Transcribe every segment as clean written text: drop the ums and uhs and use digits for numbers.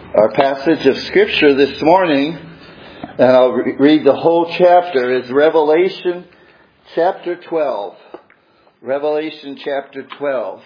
Our passage of Scripture this morning, and I'll read the whole chapter, is Revelation chapter 12. Revelation chapter 12.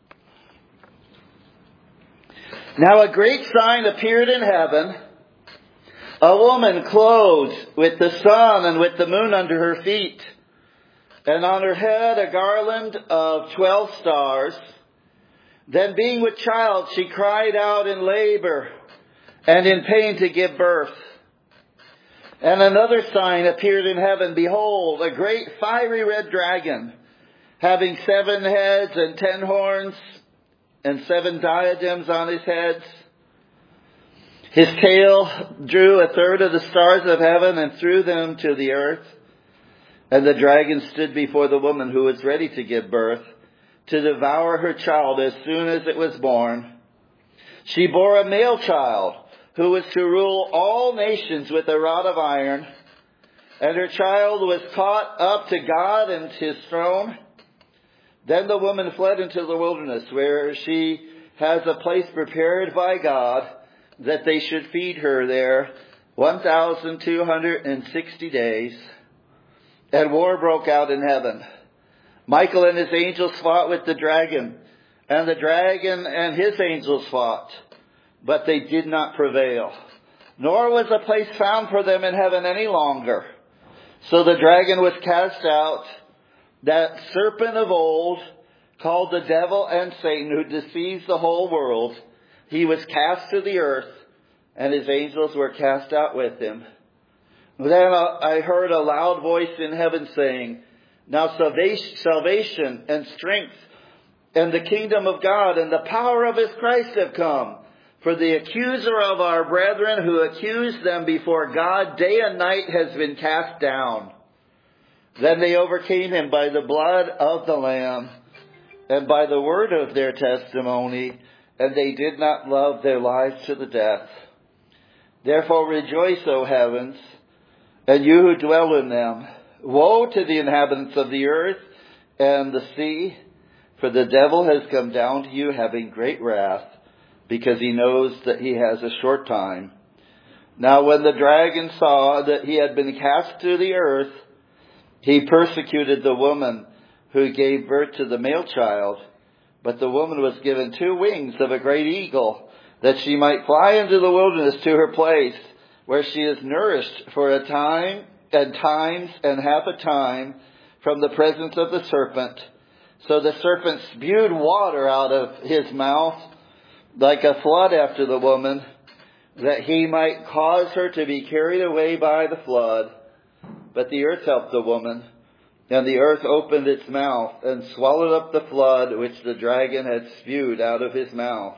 Now a great sign appeared in heaven, a woman clothed with the sun and with the moon under her feet, and on her head a garland of 12 stars. Then being with child, she cried out in labor and in pain to give birth. And another sign appeared in heaven. Behold, a great fiery red dragon, having 7 heads and 10 horns, and 7 diadems on his heads. His tail drew a third of the stars of heaven and threw them to the earth. And the dragon stood before the woman who was ready to give birth, to devour her child as soon as it was born. She bore a male child, who was to rule all nations with a rod of iron. And her child was caught up to God and his throne. Then the woman fled into the wilderness, where she has a place prepared by God, that they should feed her there 1,260 days. And war broke out in heaven. Michael and his angels fought with the dragon, and the dragon and his angels fought. But they did not prevail, nor was a place found for them in heaven any longer. So the dragon was cast out, that serpent of old, called the devil and Satan, who deceives the whole world. He was cast to the earth, and his angels were cast out with him. Then I heard a loud voice in heaven saying, Now salvation and strength and the kingdom of God and the power of his Christ have come. For the accuser of our brethren who accused them before God day and night has been cast down. Then they overcame him by the blood of the Lamb and by the word of their testimony, and they did not love their lives to the death. Therefore rejoice, O heavens, and you who dwell in them. Woe to the inhabitants of the earth and the sea, for the devil has come down to you having great wrath, because he knows that he has a short time. Now when the dragon saw that he had been cast to the earth, he persecuted the woman who gave birth to the male child. But the woman was given 2 wings of a great eagle, that she might fly into the wilderness to her place, where she is nourished for a time and times and half a time from the presence of the serpent. So the serpent spewed water out of his mouth like a flood after the woman, that he might cause her to be carried away by the flood. But the earth helped the woman, and the earth opened its mouth and swallowed up the flood which the dragon had spewed out of his mouth.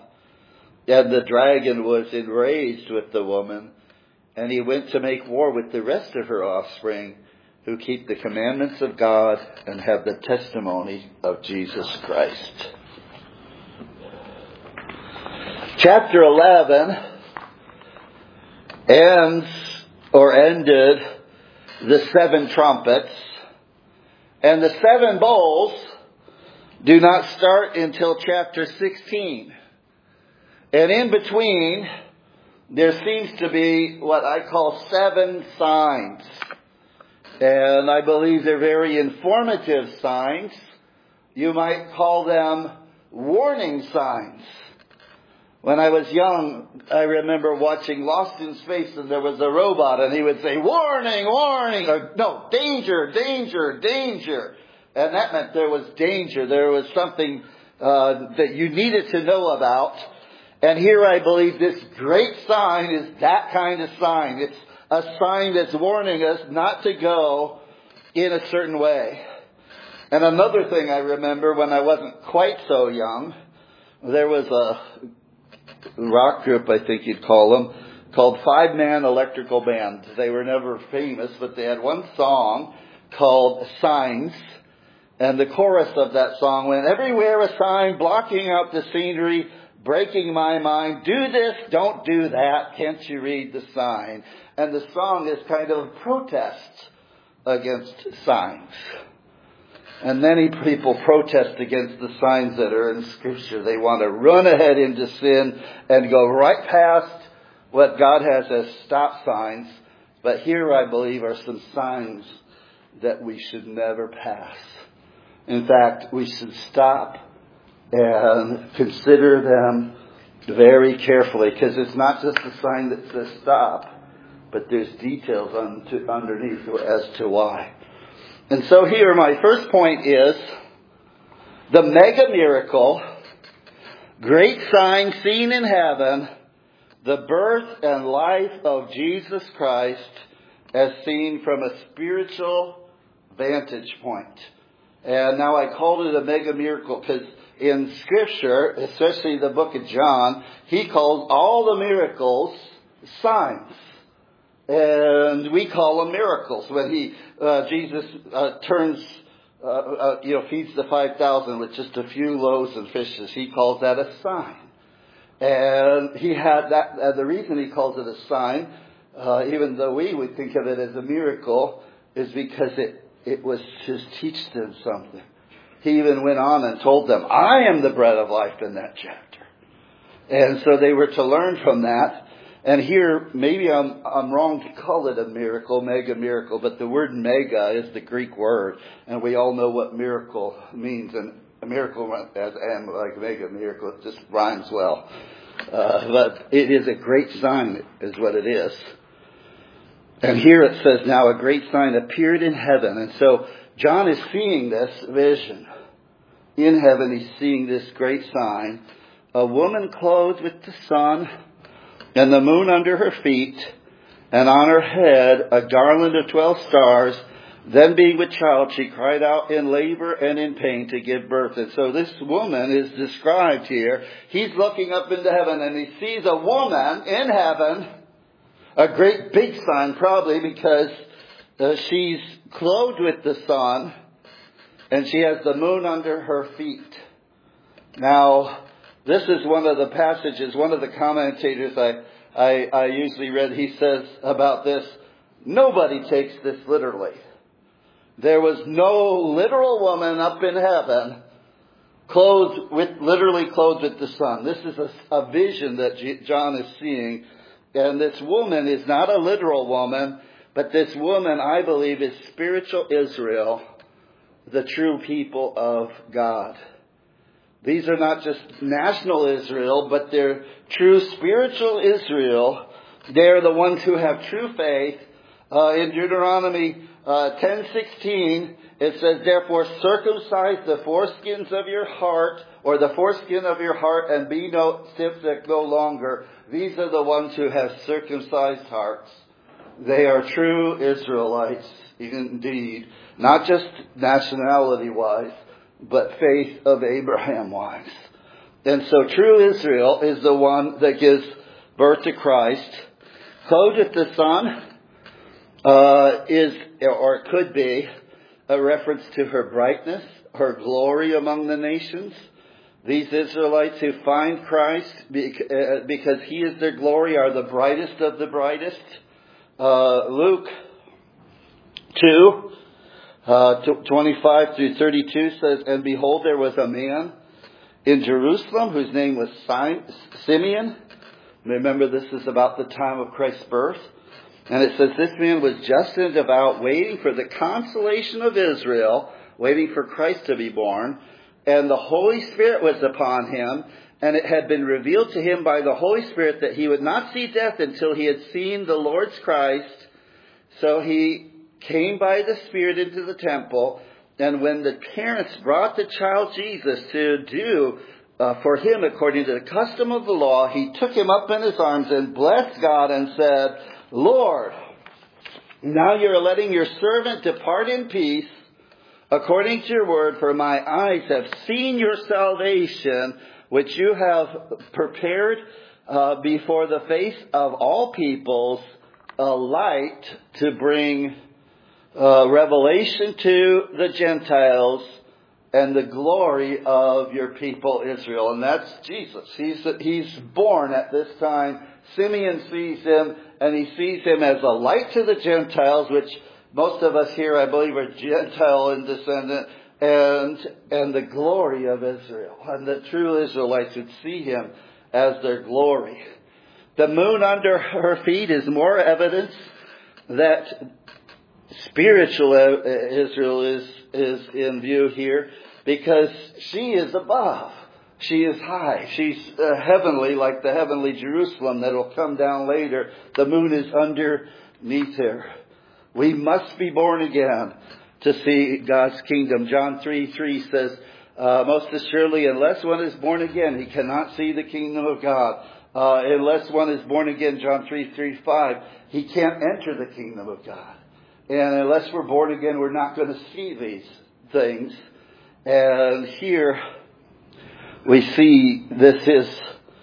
And the dragon was enraged with the woman, and he went to make war with the rest of her offspring, who keep the commandments of God and have the testimony of Jesus Christ. Chapter 11 ended the 7 trumpets, and the 7 bowls do not start until chapter 16. And in between, there seems to be what I call 7 signs. And I believe they're very informative signs. You might call them warning signs. When I was young, I remember watching Lost in Space, and there was a robot, and he would say, warning, warning, or no, danger, danger, danger. And that meant there was danger. There was something that you needed to know about. And here I believe this great sign is that kind of sign. It's a sign that's warning us not to go in a certain way. And another thing I remember when I wasn't quite so young, there was a rock group, I think you'd call them, called 5-Man Electrical Band. They were never famous, but they had one song called Signs. And the chorus of that song went, everywhere a sign blocking out the scenery, breaking my mind. Do this, don't do that. Can't you read the sign? And the song is kind of a protest against signs. And many people protest against the signs that are in Scripture. They want to run ahead into sin and go right past what God has as stop signs. But here, I believe, are some signs that we should never pass. In fact, we should stop and consider them very carefully, because it's not just a sign that says stop, but there's details underneath as to why. And so here, my first point is the mega miracle, great sign seen in heaven, the birth and life of Jesus Christ as seen from a spiritual vantage point. And now I called it a mega miracle because in Scripture, especially the book of John, he calls all the miracles signs. And we call them miracles. When Jesus feeds the 5,000 with just a few loaves and fishes, he calls that a sign. And he had that. The reason he calls it a sign, even though we would think of it as a miracle, is because it was to teach them something. He even went on and told them, "I am the bread of life," in that chapter. And so they were to learn from that. And here, maybe I'm wrong to call it a miracle, mega miracle, but the word mega is the Greek word, and we all know what miracle means. And a miracle, and like mega miracle, it just rhymes well. But it is a great sign, is what it is. And here it says, now a great sign appeared in heaven. And so John is seeing this vision. In heaven, he's seeing this great sign. A woman clothed with the sun, and the moon under her feet, and on her head a garland of 12 stars. Then being with child, she cried out in labor and in pain to give birth. And so this woman is described here. He's looking up into heaven, and he sees a woman in heaven. A great big sign, probably, because she's clothed with the sun, and she has the moon under her feet. Now, this is one of the passages, one of the commentators I usually read, he says about this, nobody takes this literally. There was no literal woman up in heaven literally clothed with the sun. This is a vision that John is seeing. And this woman is not a literal woman, but this woman, I believe, is spiritual Israel, the true people of God. These are not just national Israel, but they're true spiritual Israel. They're the ones who have true faith. In Deuteronomy 10:16, it says, "Therefore circumcise the foreskins of your heart," or the foreskin of your heart, "and be stiff-necked no longer." These are the ones who have circumcised hearts. They are true Israelites, indeed. Not just nationality-wise, but faith of Abraham-wise. And so true Israel is the one that gives birth to Christ. Clothed with the sun is, or it could be, a reference to her brightness, her glory among the nations. These Israelites who find Christ because He is their glory are the brightest of the brightest. Luke 2, 25 through 32 says, "And behold, there was a man in Jerusalem whose name was Simeon." Remember, this is about the time of Christ's birth. And it says, "This man was just and devout, waiting for the consolation of Israel," waiting for Christ to be born. "And the Holy Spirit was upon him, and it had been revealed to him by the Holy Spirit that he would not see death until he had seen the Lord's Christ. So he came by the Spirit into the temple, and when the parents brought the child Jesus to do for him according to the custom of the law, he took him up in his arms and blessed God and said, 'Lord, now you're letting your servant depart in peace according to your word, for my eyes have seen your salvation, which you have prepared before the face of all peoples, a light to bring revelation to the Gentiles and the glory of your people Israel.'" And that's Jesus. He's born at this time. Simeon sees him, and he sees him as a light to the Gentiles, which most of us here, I believe, are Gentile in descendant, and the glory of Israel. And the true Israelites would see him as their glory. The moon under her feet is more evidence that spiritual Israel is in view here, because she is above. She is high. She's heavenly, like the heavenly Jerusalem that will come down later. The moon is underneath her. We must be born again to see God's kingdom. John 3:3 says, most assuredly, unless one is born again, he cannot see the kingdom of God. Unless one is born again, John 3:5, he can't enter the kingdom of God. And unless we're born again, we're not going to see these things. And here we see this is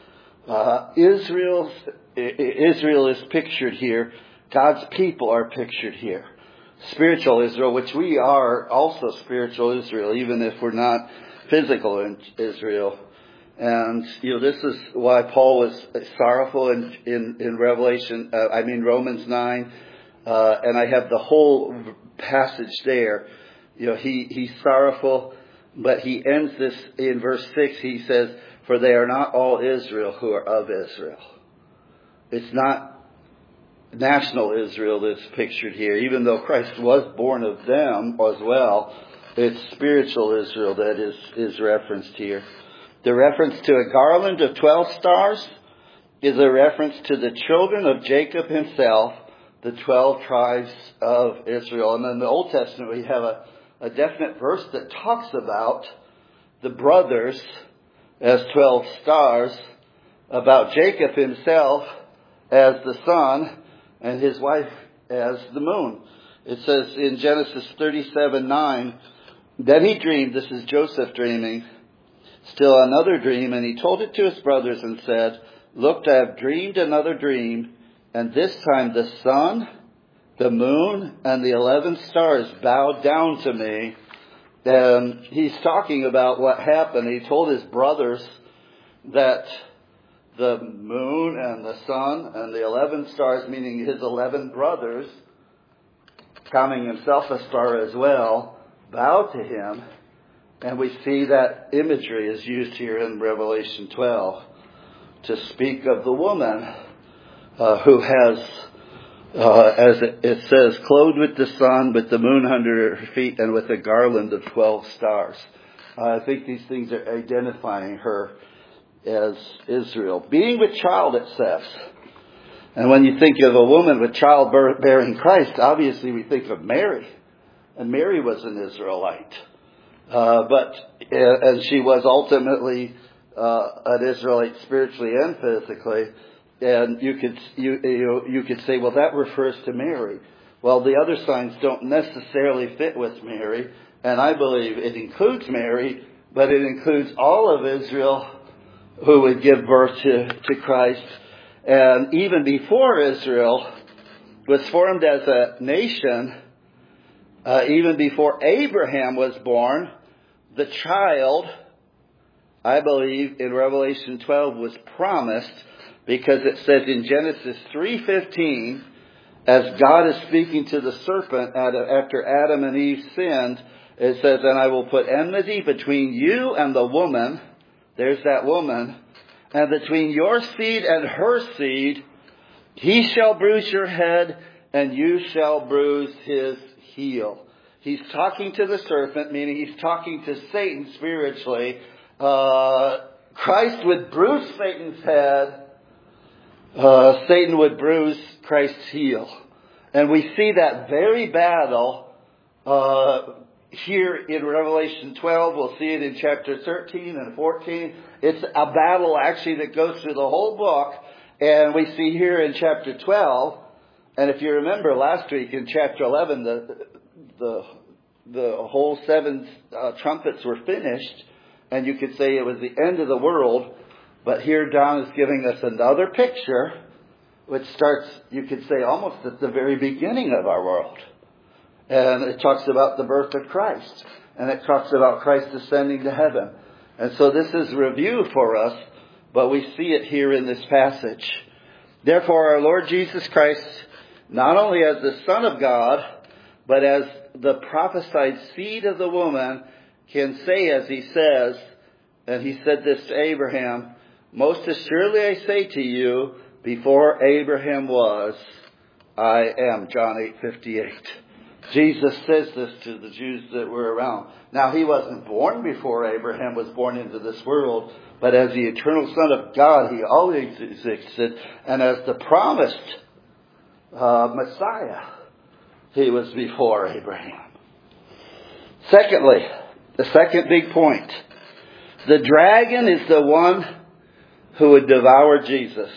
Israel is pictured here. God's people are pictured here. Spiritual Israel, which we are also spiritual Israel, even if we're not physical in Israel. And, this is why Paul was sorrowful in Romans 9. And I have the whole passage there. He's sorrowful, but he ends this in verse 6. He says, for they are not all Israel who are of Israel. It's not national Israel that's pictured here, even though Christ was born of them as well. It's spiritual Israel that is referenced here. The reference to a garland of 12 stars is a reference to the children of Jacob himself, the 12 tribes of Israel. And in the Old Testament, we have a definite verse that talks about the brothers as 12 stars, about Jacob himself as the sun, and his wife as the moon. It says in Genesis 37:9, then he dreamed, this is Joseph dreaming, still another dream, and he told it to his brothers and said, look, I have dreamed another dream, and this time the sun, the moon, and the 11 stars bowed down to me. And he's talking about what happened. He told his brothers that the moon and the sun and the 11 stars, meaning his 11 brothers, counting himself a star as well, bowed to him. And we see that imagery is used here in Revelation 12 to speak of the woman who has, as it says, clothed with the sun, with the moon under her feet, and with a garland of 12 stars. I think these things are identifying her as Israel. Being with child, it says. And when you think of a woman with child bearing Christ, obviously we think of Mary. And Mary was an Israelite. And she was ultimately an Israelite spiritually and physically. And you could say, well, that refers to Mary. Well, the other signs don't necessarily fit with Mary. And I believe it includes Mary, but it includes all of Israel who would give birth to Christ. And even before Israel was formed as a nation, even before Abraham was born, the child, I believe, in Revelation 12 was promised, because it says in Genesis 3:15, as God is speaking to the serpent after Adam and Eve sinned, it says, and I will put enmity between you and the woman, there's that woman, and between your seed and her seed, he shall bruise your head, and you shall bruise his heel. He's talking to the serpent, meaning he's talking to Satan spiritually. Christ would bruise Satan's head. Satan would bruise Christ's heel. And we see that very battle here in Revelation 12. We'll see it in chapter 13 and 14. It's a battle actually that goes through the whole book. And we see here in chapter 12, and if you remember last week in chapter 11, the whole 7 trumpets were finished. And you could say it was the end of the world. But here John is giving us another picture, which starts, you could say, almost at the very beginning of our world. And it talks about the birth of Christ. And it talks about Christ ascending to heaven. And so this is review for us, but we see it here in this passage. Therefore, our Lord Jesus Christ, not only as the Son of God, but as the prophesied seed of the woman, can say as he says, and he said this to Abraham, most assuredly I say to you, Before Abraham was, I am. John 8:58. Jesus says this to the Jews that were around. Now, he wasn't born before Abraham was born into this world, but as the eternal Son of God, he always existed. And as the promised Messiah, he was before Abraham. Secondly, the second big point. The dragon is the one who would devour Jesus.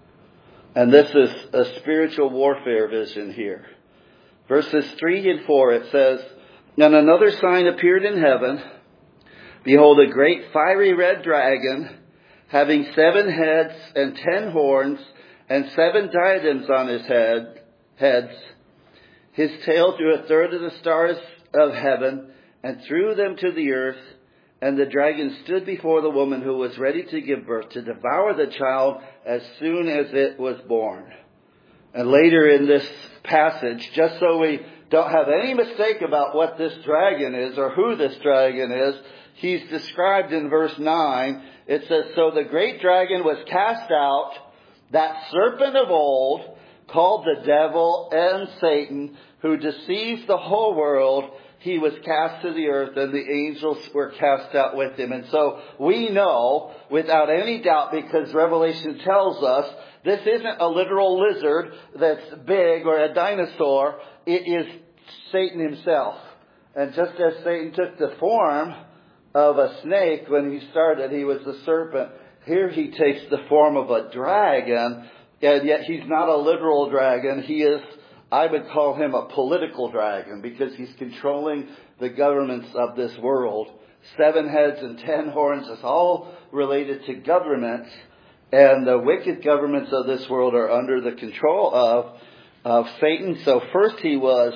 And this is a spiritual warfare vision here. Verses 3 and 4, it says, And another sign appeared in heaven. Behold, a great fiery red dragon, having 7 heads and 10 horns, and 7 diadems on his heads. His tail drew 1/3 of the stars of heaven, and threw them to the earth. And the dragon stood before the woman who was ready to give birth, to devour the child as soon as it was born. And later in this passage, just so we don't have any mistake about what this dragon is or who this dragon is, he's described in verse 9. It says, So the great dragon was cast out, that serpent of old, called the devil and Satan, who deceives the whole world. He was cast to the earth, and the angels were cast out with him. And so we know without any doubt, because Revelation tells us, this isn't a literal lizard that's big or a dinosaur. It is Satan himself. And just as Satan took the form of a snake when he started, he was the serpent. Here he takes the form of a dragon, and yet he's not a literal dragon. He is, I would call him a political dragon, because he's controlling the governments of this world. 7 heads and 10 horns is all related to governments. And the wicked governments of this world are under the control of Satan. So first he was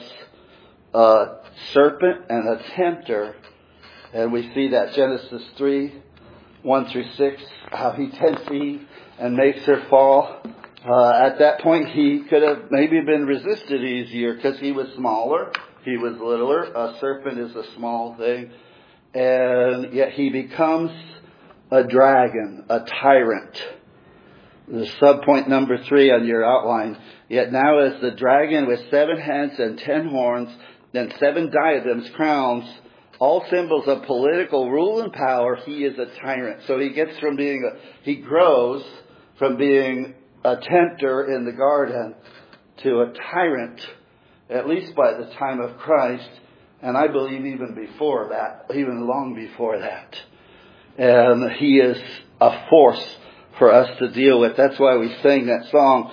a serpent and a tempter. And we see that Genesis 3, 1-6, how he tempts Eve and makes her fall. At that point, he could have maybe been resisted easier because he was smaller. He was littler. A serpent is a small thing. And yet he becomes a dragon, a tyrant. The subpoint number 3 on your outline. Yet now as the dragon with 7 heads and 10 horns, and 7 diadems, crowns, all symbols of political rule and power, he is a tyrant. So he gets from he grows from being a tempter in the garden to a tyrant, at least by the time of Christ, and I believe even before that, even long before that. And he is a force for us to deal with. That's why we sang that song,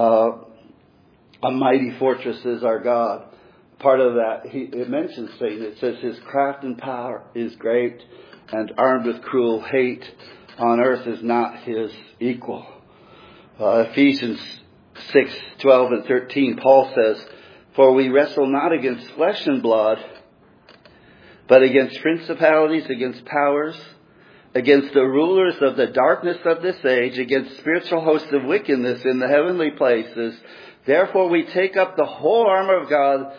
A Mighty Fortress is Our God. Part of that, it mentions Satan. It says his craft and power is great, and armed with cruel hate on earth is not his equal. Ephesians 6:12 and 13, Paul says, For we wrestle not against flesh and blood, but against principalities, against powers, against the rulers of the darkness of this age, against spiritual hosts of wickedness in the heavenly places. Therefore take up the whole armor of God,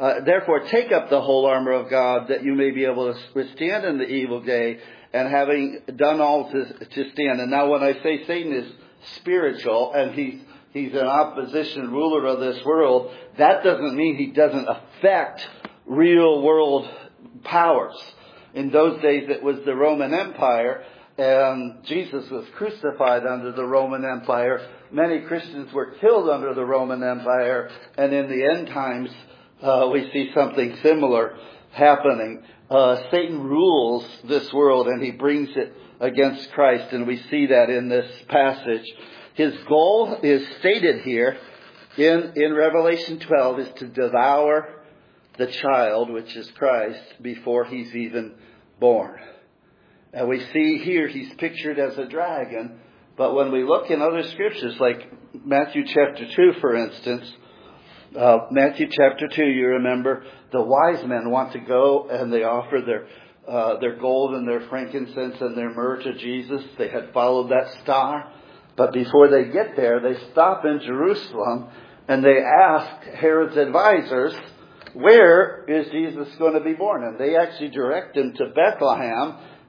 that you may be able to withstand in the evil day, and having done all to stand. And now when I say Satan is spiritual, and he's an opposition ruler of this world, that doesn't mean he doesn't affect real world powers. In those days it was the Roman Empire, and Jesus was crucified under the Roman Empire. Many Christians were killed under the Roman Empire, and in the end times we see something similar happening. Satan rules this world, and he brings it against Christ, and we see that in this passage. His goal is stated here in Revelation 12 is to devour the child, which is Christ, before he's even born. And we see here he's pictured as a dragon, but when we look in other scriptures, like Matthew chapter 2, for instance, Matthew chapter 2, you remember, the wise men want to go and they offer their gold and their frankincense and their myrrh to Jesus. They had followed that star. But before they get there, they stop in Jerusalem and they ask Herod's advisors, where is Jesus going to be born? And they actually direct him to Bethlehem.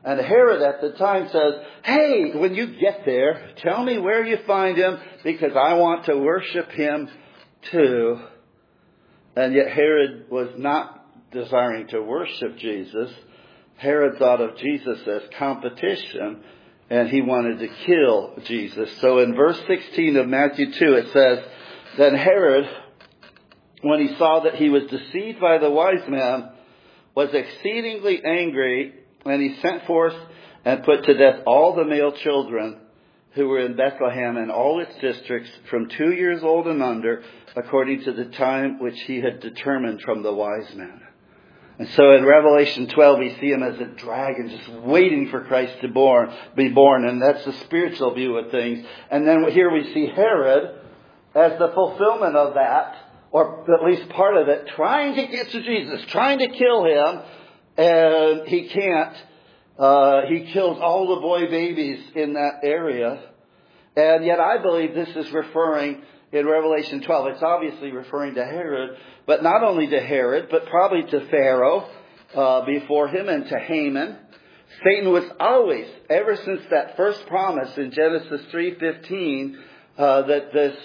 And Herod at the time says, hey, when you get there, tell me where you find him because I want to worship him too. And yet Herod was not desiring to worship Jesus. Herod thought of Jesus as competition, and he wanted to kill Jesus. So in verse 16 of Matthew 2, it says, then Herod, when he saw that he was deceived by the wise men, was exceedingly angry, and he sent forth and put to death all the male children who were in Bethlehem and all its districts from 2 years old and under, according to the time which he had determined from the wise men. And so in Revelation 12, we see him as a dragon just waiting for Christ to be born. And that's the spiritual view of things. And then here we see Herod as the fulfillment of that, or at least part of it, trying to get to Jesus, trying to kill him. And he can't. He kills all the boy babies in that area. And yet I believe this is referring, in Revelation 12, it's obviously referring to Herod, but not only to Herod, but probably to Pharaoh before him and to Haman. Satan was always, ever since that first promise in Genesis 3:15, that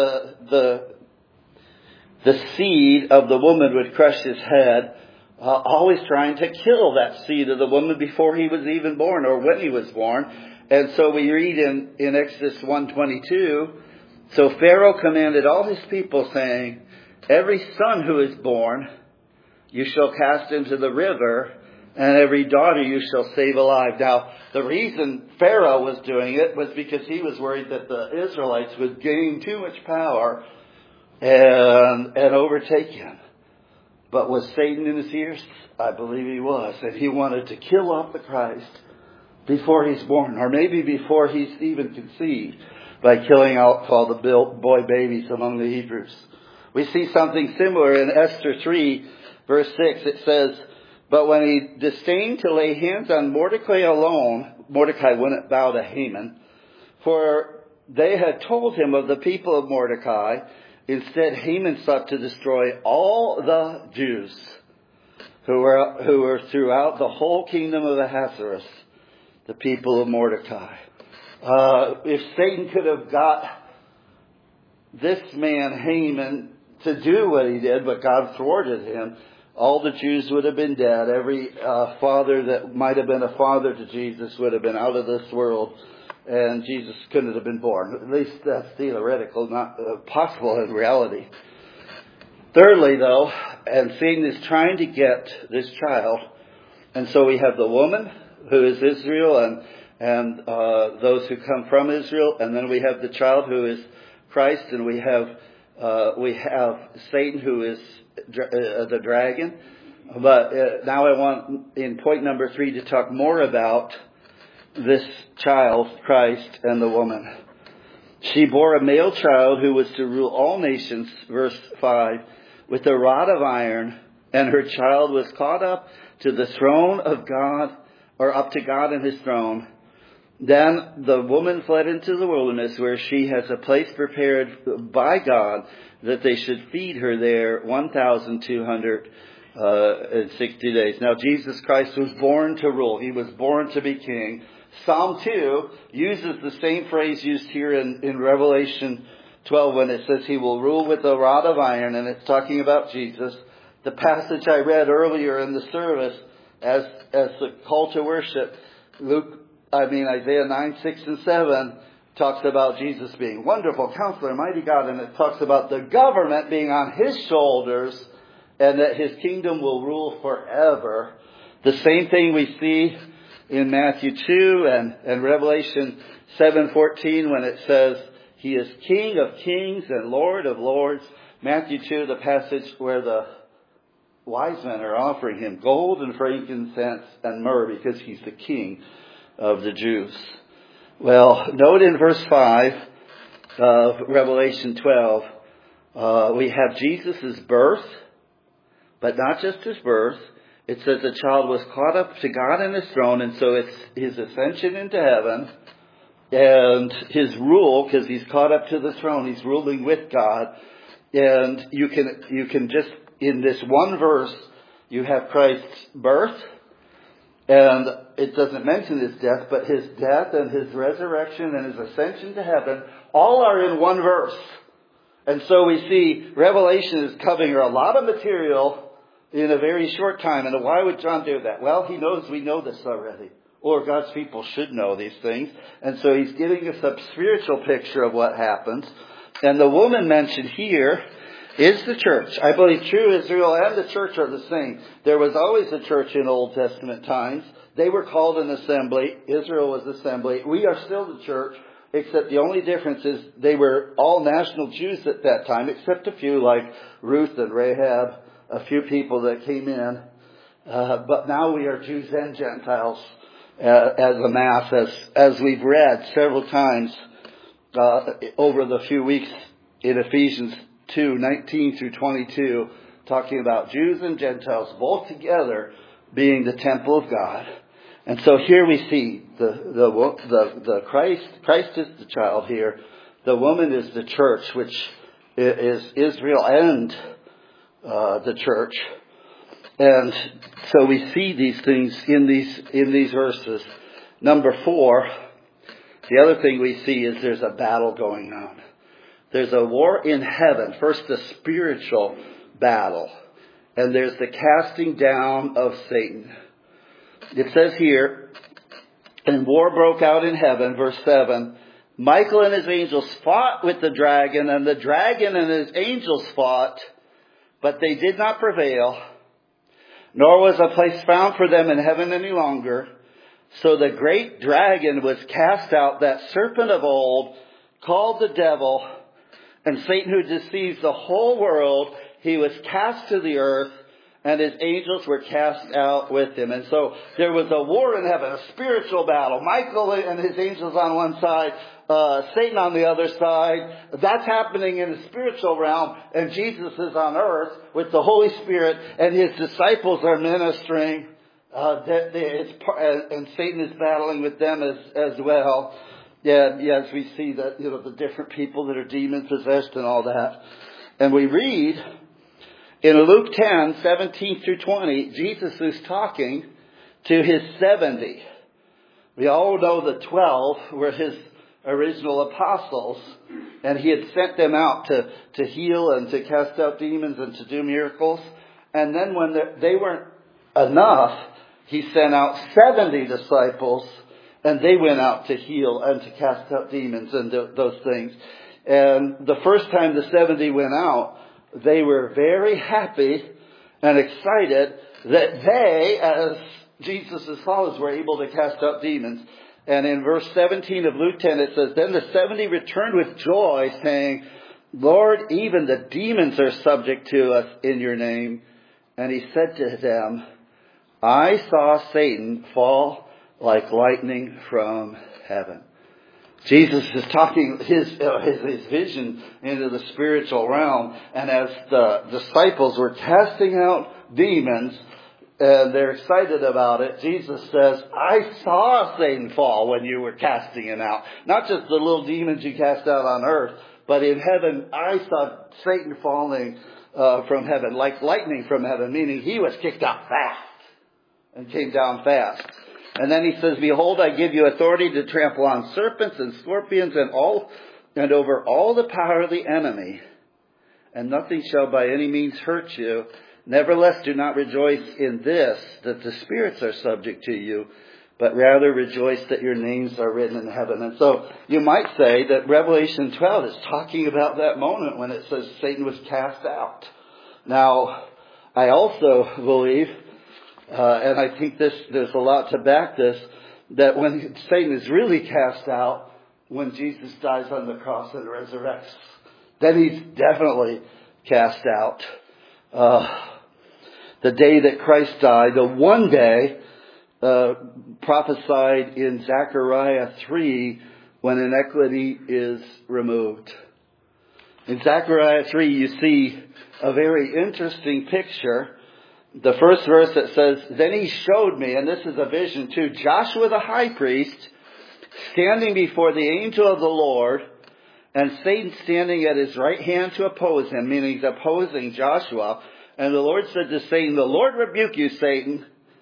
the seed of the woman would crush his head, always trying to kill that seed of the woman before he was even born or when he was born. And so we read in Exodus 1:22, so Pharaoh commanded all his people, saying, every son who is born you shall cast into the river, and every daughter you shall save alive. Now, the reason Pharaoh was doing it was because he was worried that the Israelites would gain too much power and overtake him. But was Satan in his ears? I believe he was. And he wanted to kill off the Christ before he's born, or maybe before he's even conceived, by killing out all the boy babies among the Hebrews. We see something similar in Esther 3, verse 6. It says, but when he disdained to lay hands on Mordecai alone, Mordecai wouldn't bow to Haman, for they had told him of the people of Mordecai. Instead, Haman sought to destroy all the Jews who were throughout the whole kingdom of Ahasuerus, the people of Mordecai. If Satan could have got this man, Haman, to do what he did, but God thwarted him, all the Jews would have been dead. Every father that might have been a father to Jesus would have been out of this world. And Jesus couldn't have been born. At least that's theoretical, not possible in reality. Thirdly, though, and Satan is trying to get this child. And so we have the woman, who is Israel, and those who come from Israel. And then we have the child, who is Christ. And we have Satan, who is the dragon. But now I want, in point number 3, to talk more about this child, Christ, and the woman. She bore a male child who was to rule all nations, verse 5, with a rod of iron, and her child was caught up to the throne of God, or up to God in his throne. Then the woman fled into the wilderness, where she has a place prepared by God, that they should feed her there 1,260 days. Now, Jesus Christ was born to rule. He was born to be king. Psalm 2 uses the same phrase used here in Revelation 12 when it says he will rule with a rod of iron, and it's talking about Jesus. The passage I read earlier in the service as the call to worship, Isaiah 9, 6, and 7 talks about Jesus being wonderful, counselor, mighty God, and it talks about the government being on his shoulders and that his kingdom will rule forever. The same thing we see in Matthew 2 and Revelation 7:14 when it says he is King of kings and Lord of lords. Matthew 2, the passage where the wise men are offering him gold and frankincense and myrrh because he's the king of the Jews. Well, note in verse 5 of Revelation 12, we have Jesus' birth, but not just his birth. It says the child was caught up to God in his throne, and so it's his ascension into heaven and his rule, because he's caught up to the throne. He's ruling with God. And you can just, in this one verse, you have Christ's birth and it doesn't mention his death, but his death and his resurrection and his ascension to heaven all are in one verse. And so we see Revelation is covering a lot of material in a very short time. And why would John do that? Well, he knows we know this already. Or God's people should know these things. And so he's giving us a spiritual picture of what happens. And the woman mentioned here is the church. I believe true Israel and the church are the same. There was always a church in Old Testament times. They were called an assembly. Israel was assembly. We are still the church, except the only difference is they were all national Jews at that time, except a few like Ruth and Rahab, a few people that came in. But now we are Jews and Gentiles as a mass, as we've read several times over the few weeks in Ephesians 2:19 through 22, talking about Jews and Gentiles both together being the temple of God. And so here we see the Christ is the child here. The woman is the church, which is Israel and the church. And so we see these things in these verses. Number 4, the other thing we see is there's a battle going on. There's a war in heaven. First, the spiritual battle. And there's the casting down of Satan. It says here, and war broke out in heaven, verse 7. Michael and his angels fought with the dragon, and the dragon and his angels fought, but they did not prevail, nor was a place found for them in heaven any longer. So the great dragon was cast out, that serpent of old, called the devil, and Satan, who deceives the whole world. He was cast to the earth, and his angels were cast out with him. And so there was a war in heaven, a spiritual battle. Michael and his angels on one side, Satan on the other side. That's happening in the spiritual realm, and Jesus is on earth with the Holy Spirit, and his disciples are ministering. And Satan is battling with them as well. Yeah, as we see that, the different people that are demon possessed and all that. And we read in Luke 10:17 through 20, Jesus is talking to his 70. We all know the 12 were his original apostles, and he had sent them out to heal and to cast out demons and to do miracles. And then when they weren't enough, he sent out 70 disciples, and they went out to heal and to cast out demons and those things. And the first time the 70 went out, they were very happy and excited that they, as Jesus' followers, were able to cast out demons. And in verse 17 of Luke 10, it says, Then the 70 returned with joy, saying, Lord, even the demons are subject to us in your name. And he said to them, I saw Satan fall like lightning from heaven. Jesus is talking his vision into the spiritual realm. And as the disciples were casting out demons, and they're excited about it, Jesus says, I saw Satan fall when you were casting him out. Not just the little demons you cast out on earth, but in heaven, I saw Satan falling from heaven, like lightning from heaven, meaning he was kicked out fast and came down fast. And then he says, Behold, I give you authority to trample on serpents and scorpions and over all the power of the enemy, and nothing shall by any means hurt you. Nevertheless, do not rejoice in this, that the spirits are subject to you, but rather rejoice that your names are written in heaven. And so you might say that Revelation 12 is talking about that moment when it says Satan was cast out. Now, I also believe, and I think there's a lot to back this, that when Satan is really cast out, when Jesus dies on the cross and resurrects, then he's definitely cast out. The day that Christ died, the one day prophesied in Zechariah 3, when iniquity is removed. In Zechariah 3, you see a very interesting picture. The first verse that says, Then he showed me, and this is a vision too, Joshua the high priest standing before the angel of the Lord, and Satan standing at his right hand to oppose him, meaning he's opposing Joshua. And the Lord said to Satan, The Lord rebuke you, Satan.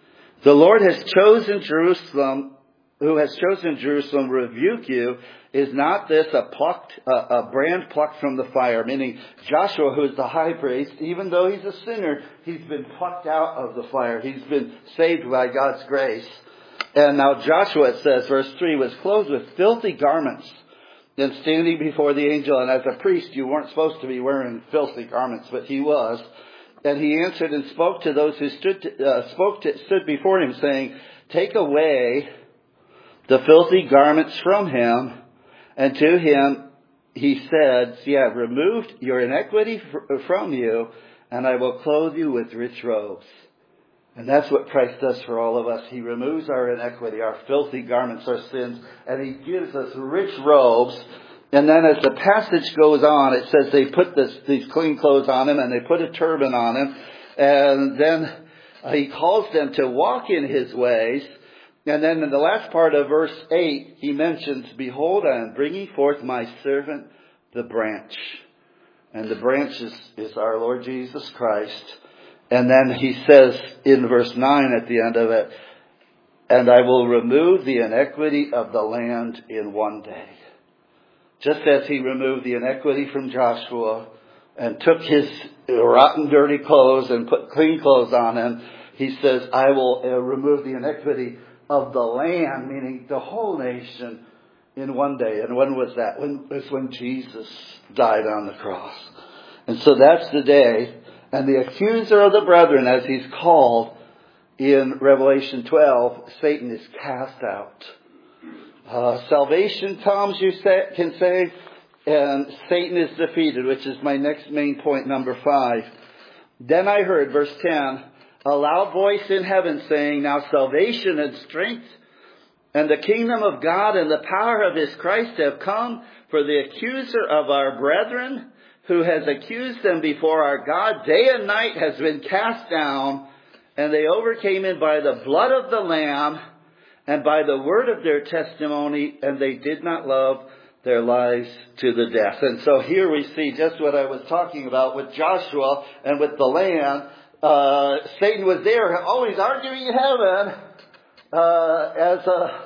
The Lord has chosen Jerusalem, who has chosen Jerusalem, rebuke you. Is not this a brand plucked from the fire? Meaning Joshua, who is the high priest, even though he's a sinner, he's been plucked out of the fire. He's been saved by God's grace. And now Joshua, it says, verse 3, was clothed with filthy garments and standing before the angel. And as a priest, you weren't supposed to be wearing filthy garments, but he was. And he answered and spoke to those who stood before him, saying, take away the filthy garments from him. And to him he said, see, I have removed your iniquity from you, and I will clothe you with rich robes. And that's what Christ does for all of us. He removes our iniquity, our filthy garments, our sins, and he gives us rich robes. And then as the passage goes on, it says they put these clean clothes on him, and they put a turban on him. And then he calls them to walk in his ways. And then in the last part of verse 8, he mentions, behold, I am bringing forth my servant, the branch. And the branch is our Lord Jesus Christ. And then he says in verse 9 at the end of it, and I will remove the iniquity of the land in one day. Just as he removed the iniquity from Joshua and took his rotten, dirty clothes and put clean clothes on him, he says, I will remove the iniquity of the land, meaning the whole nation, in one day. And when was that? It was when Jesus died on the cross. And so that's the day. And the accuser of the brethren, as he's called in Revelation 12, Satan is cast out. Salvation comes, can say, and Satan is defeated, which is my next main point, number 5. Then I heard, verse 10, a loud voice in heaven saying, now salvation and strength and the kingdom of God and the power of his Christ have come, for the accuser of our brethren, who has accused them before our God day and night, has been cast down, and they overcame him by the blood of the Lamb and by the word of their testimony, and they did not love their lives to the death. And so here we see just what I was talking about with Joshua and with the land. Satan was there always arguing in heaven as a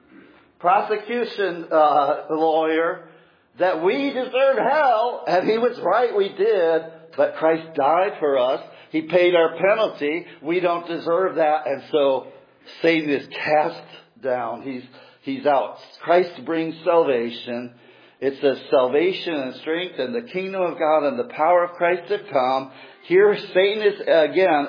prosecution lawyer that we deserve hell, and he was right, we did, but Christ died for us. He paid our penalty. We don't deserve that, and so Satan is cast down. He's out. Christ brings salvation. It says salvation and strength and the kingdom of God and the power of Christ have come. Here Satan is again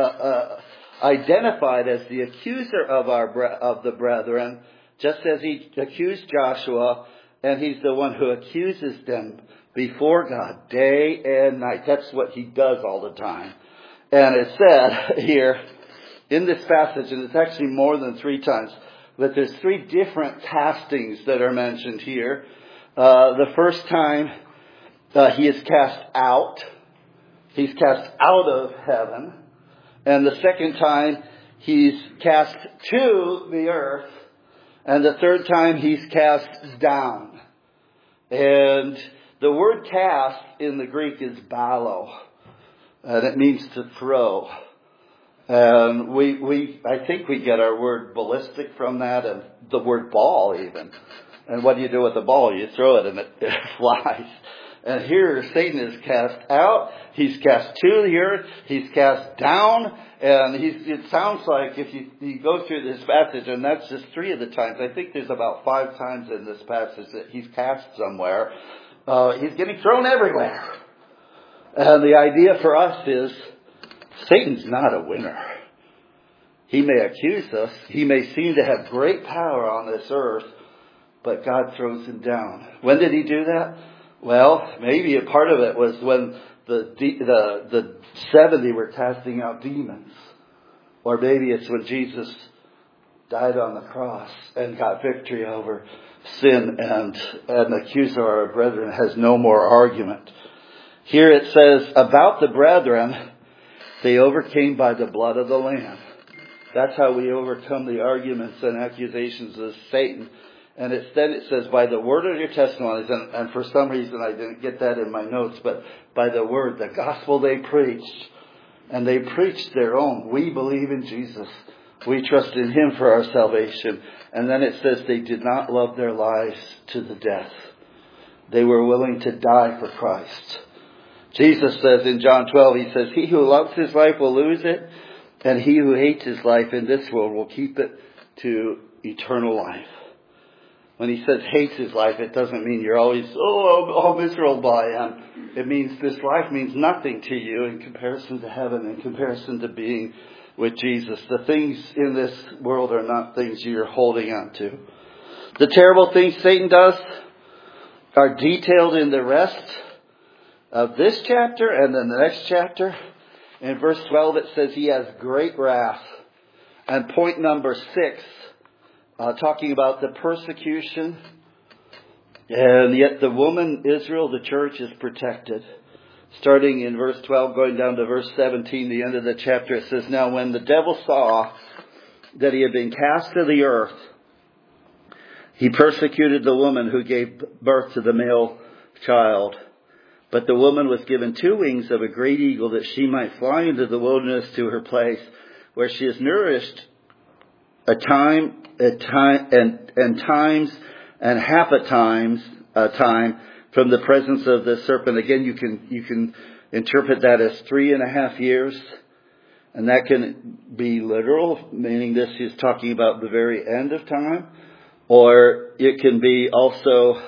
identified as the accuser of the brethren, just as he accused Joshua, and he's the one who accuses them before God day and night. That's what he does all the time. And it said here in this passage, and it's actually more than 3 times, but there's 3 different castings that are mentioned here. The first time he is cast out. He's cast out of heaven. And the second time he's cast to the earth. And the third time he's cast down. And the word cast in the Greek is ballo. And it means to throw. And I think we get our word ballistic from that, and the word ball even. And what do you do with the ball? You throw it and it flies. And here Satan is cast out. He's cast to the earth. He's cast down. And it sounds like if you go through this passage, and that's just 3 of the times. I think there's about 5 times in this passage that he's cast somewhere. He's getting thrown everywhere. And the idea for us is Satan's not a winner. He may accuse us. He may seem to have great power on this earth, but God throws him down. When did he do that? Well, maybe a part of it was when the 70 were casting out demons. Or maybe it's when Jesus died on the cross and got victory over sin, and the accuser of our brethren has no more argument. Here it says, about the brethren, they overcame by the blood of the Lamb. That's how we overcome the arguments and accusations of Satan. And then it says, by the word of your testimonies, and for some reason I didn't get that in my notes, but by the word, the gospel they preached, and they preached their own. We believe in Jesus. We trust in Him for our salvation. And then it says they did not love their lives to the death. They were willing to die for Christ. Jesus says in John 12, He says, he who loves his life will lose it, and he who hates his life in this world will keep it to eternal life. When He says hates his life, it doesn't mean you're always, all miserable I am. It means this life means nothing to you in comparison to heaven, in comparison to being with Jesus. The things in this world are not things you're holding on to. The terrible things Satan does are detailed in the rest of this chapter and then the next chapter. In verse 12 it says he has great wrath. And point number 6, talking about the persecution. And yet the woman, Israel, the church, is protected. Starting in verse 12, going down to verse 17, the end of the chapter, it says, now when the devil saw that he had been cast to the earth, he persecuted the woman who gave birth to the male child. But the woman was given 2 wings of a great eagle, that she might fly into the wilderness to her place, where she is nourished a time and half a time from the presence of the serpent. Again, you can interpret that as 3.5 years. And that can be literal, meaning this is talking about the very end of time. Or it can be also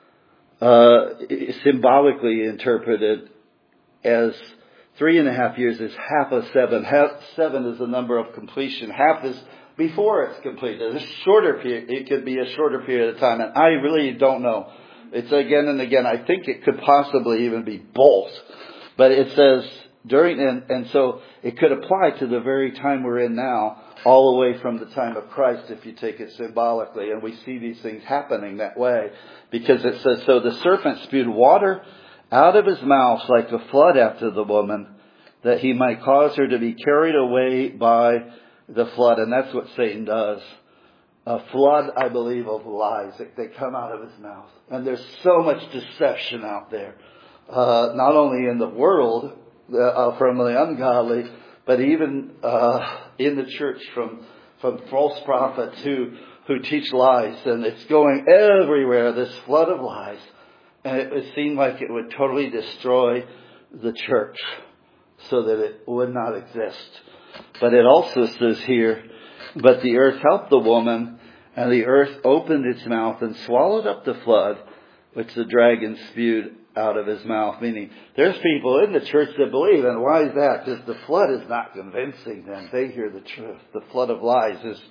symbolically interpreted as 3.5 years is half of 7. 7 is the number of completion. Half is before it's completed. It's shorter period. It could be a shorter period of time. And I really don't know. It's again and again. I think it could possibly even be both. But it says during, and so it could apply to the very time we're in now, all the way from the time of Christ, if you take it symbolically. And we see these things happening that way. Because it says, so the serpent spewed water out of his mouth like a flood after the woman, that he might cause her to be carried away by the flood. And that's what Satan does. A flood, I believe, of lies that come out of his mouth. And there's so much deception out there. Not only in the world from the ungodly, but even in the church from false prophets who teach lies. And it's going everywhere, this flood of lies. And it would seem like it would totally destroy the church so that it would not exist. But it also says here, but the earth helped the woman, and the earth opened its mouth and swallowed up the flood, which the dragon spewed out of his mouth. Meaning, there's people in the church that believe, and why is that? Because the flood is not convincing them. They hear the truth. The flood of lies is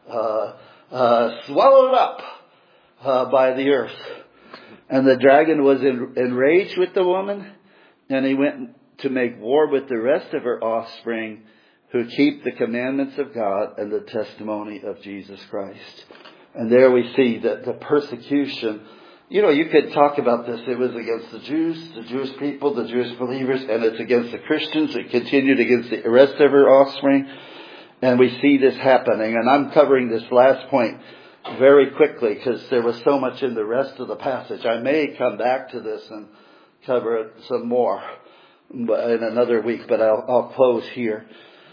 swallowed up by the earth. And the dragon was enraged with the woman, and he went to make war with the rest of her offspring, who keep the commandments of God and the testimony of Jesus Christ. And there we see that the persecution, you could talk about this. It was against the Jews, the Jewish people, the Jewish believers, and it's against the Christians. It continued against the rest of her offspring. And we see this happening. And I'm covering this last point very quickly because there was so much in the rest of the passage. I may come back to this and cover it some more in another week, but I'll close here.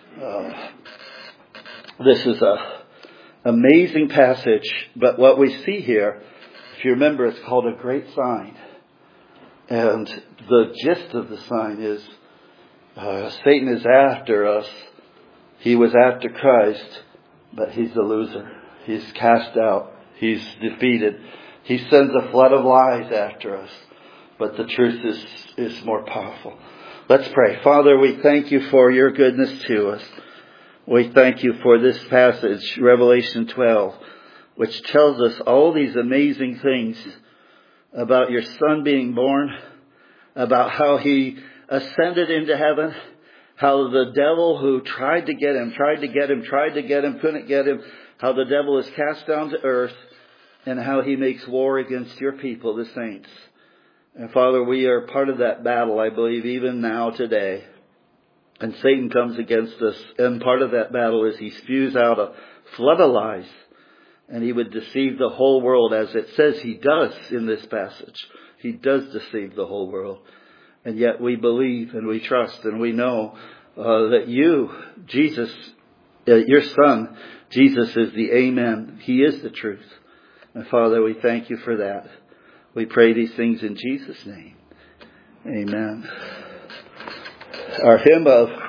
This is a amazing passage, but what we see here, if you remember, it's called a great sign. And the gist of the sign is Satan is after us. He was after Christ, but he's a loser. He's cast out. He's defeated. He sends a flood of lies after us, but the truth is more powerful. Let's pray. Father, we thank you for your goodness to us. We thank you for this passage, Revelation 12, which tells us all these amazing things about your Son being born, about how he ascended into heaven, how the devil who tried to get him, couldn't get him, how the devil is cast down to earth, and how he makes war against your people, the saints. And Father, we are part of that battle, I believe, even now today. And Satan comes against us, and part of that battle is he spews out a flood of lies. And he would deceive the whole world, as it says he does in this passage. He does deceive the whole world. And yet we believe and we trust and we know that you, Jesus, Your Son, Jesus, is the Amen. He is the truth. And Father, we thank you for that. We pray these things in Jesus' name. Amen. Our hymn of